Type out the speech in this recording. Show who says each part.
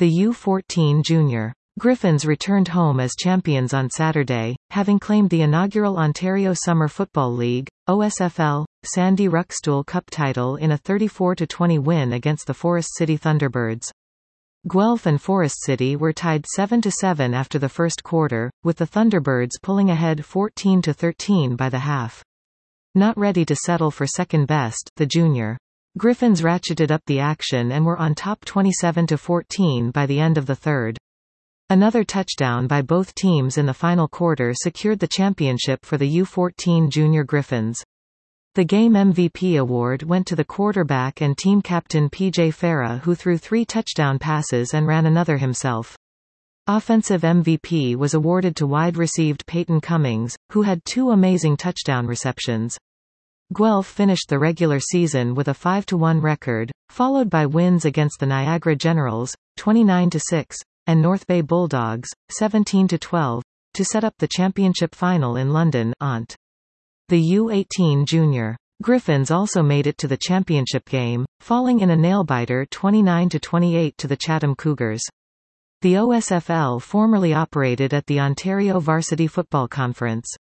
Speaker 1: The U14 Junior Griffins returned home as champions on Saturday, having claimed the inaugural Ontario Summer Football League, OSFL, Sandy Ruckstuhl Cup title in a 34-20 win against the Forest City Thunderbirds. Guelph and Forest City were tied 7-7 after the first quarter, with the Thunderbirds pulling ahead 14-13 by the half. Not ready to settle for second best, the Junior Griffins ratcheted up the action and were on top 27-14 by the end of the third. Another touchdown by both teams in the final quarter secured the championship for the U14 Junior Griffins. The game MVP award went to the quarterback and team captain P.J. Farah, who threw 3 touchdown passes and ran another himself. Offensive MVP was awarded to wide received Peyton Cummings, who had 2 amazing touchdown receptions. Guelph finished the regular season with a 5-1 record, followed by wins against the Niagara Generals, 29-6, and North Bay Bulldogs, 17-12, to set up the championship final in London, Ont. The U18 Junior Griffins also made it to the championship game, falling in a nail-biter 29-28 to the Chatham Cougars. The OSFL formerly operated at the Ontario Varsity Football Conference.